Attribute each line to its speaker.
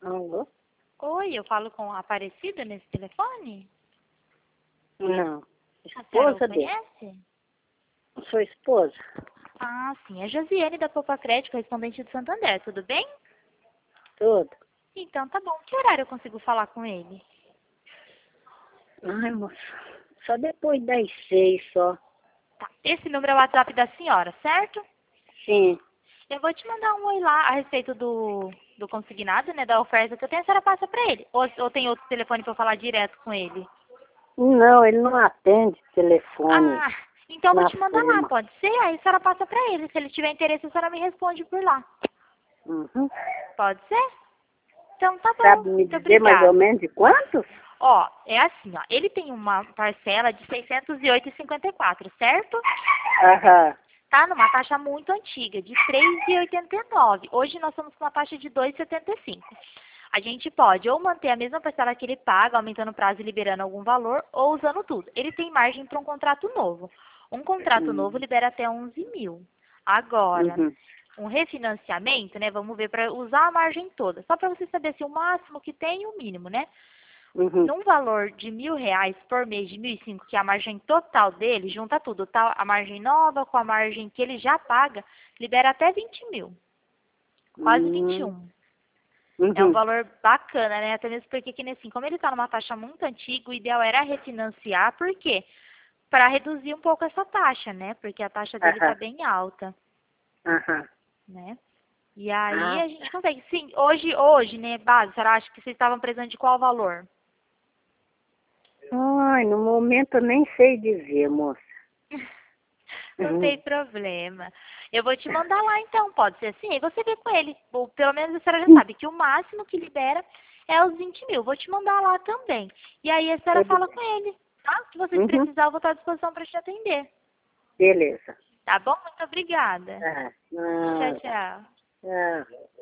Speaker 1: Alô?
Speaker 2: Oi, eu falo com a Aparecida nesse telefone?
Speaker 1: Não.
Speaker 2: A senhora o
Speaker 1: Esposa dele.
Speaker 2: conhece?
Speaker 1: Sua esposa?
Speaker 2: Ah, sim. É Josiane da Poupa Crédito, correspondente do Santander. Tudo bem?
Speaker 1: Tudo.
Speaker 2: Então, tá bom. Que horário eu consigo falar com ele?
Speaker 1: Ai, moça. Só depois das 6 só.
Speaker 2: Tá. Esse número é o WhatsApp da senhora, certo?
Speaker 1: Sim.
Speaker 2: Eu vou te mandar um oi lá a respeito do consignado, né? Da oferta que eu tenho. A senhora passa pra ele. Ou tem outro telefone pra eu falar direto com ele?
Speaker 1: Não, ele não atende telefone
Speaker 2: Ah, então eu vou
Speaker 1: na
Speaker 2: te mandar lá,
Speaker 1: firma.
Speaker 2: pode ser? Aí a senhora passa pra ele. Se ele tiver interesse, a senhora me responde por lá.
Speaker 1: Uhum.
Speaker 2: Pode ser? Então tá bom,
Speaker 1: Sabe me
Speaker 2: muito
Speaker 1: dizer mais ou
Speaker 2: obrigada.
Speaker 1: menos de quantos?
Speaker 2: Ó, é assim, ó, ele tem uma parcela de 608,54, certo?
Speaker 1: Aham.
Speaker 2: Tá numa taxa muito antiga, de 3,89. Hoje nós estamos com uma taxa de 2,75. A gente pode ou manter a mesma parcela que ele paga, aumentando o prazo e liberando algum valor, ou usando tudo. Ele tem margem para um contrato novo. Um contrato novo libera até 11 mil. Agora,
Speaker 1: Uhum.
Speaker 2: um refinanciamento, né? Vamos ver para usar a margem toda. Só para você saber assim, o máximo que tem e o mínimo, né?
Speaker 1: Uhum.
Speaker 2: Num valor de R$ 1.000 por mês de 1.005, que é a margem total dele, junta tudo, tá? A margem nova com a margem que ele já paga, libera até 20 mil. Quase
Speaker 1: Uhum.
Speaker 2: 21. É um
Speaker 1: Uhum.
Speaker 2: valor bacana, né? Até mesmo porque, que nem assim, como ele está numa taxa muito antiga, o ideal era refinanciar. Por quê? Para reduzir um pouco essa taxa, né? Porque a taxa dele está
Speaker 1: Aham.
Speaker 2: bem alta,
Speaker 1: Aham.
Speaker 2: né? E aí
Speaker 1: Ah,
Speaker 2: a gente consegue. Sim, hoje, né, base, a senhora acha que vocês estavam precisando de qual valor?
Speaker 1: ai, no momento eu nem sei dizer, moça.
Speaker 2: Não tem
Speaker 1: Uhum.
Speaker 2: problema. Eu vou te mandar lá então, pode ser assim? Aí você vê com ele. Ou pelo menos a senhora já sabe que o máximo que libera é os 20 mil. Vou te mandar lá também. E aí a senhora fala com ele, tá? Se vocês
Speaker 1: Uhum.
Speaker 2: precisarem, eu vou estar à disposição para te atender.
Speaker 1: Beleza.
Speaker 2: Tá bom? Muito obrigada.
Speaker 1: Ah,
Speaker 2: Tchau,
Speaker 1: ah,
Speaker 2: tchau.
Speaker 1: ah.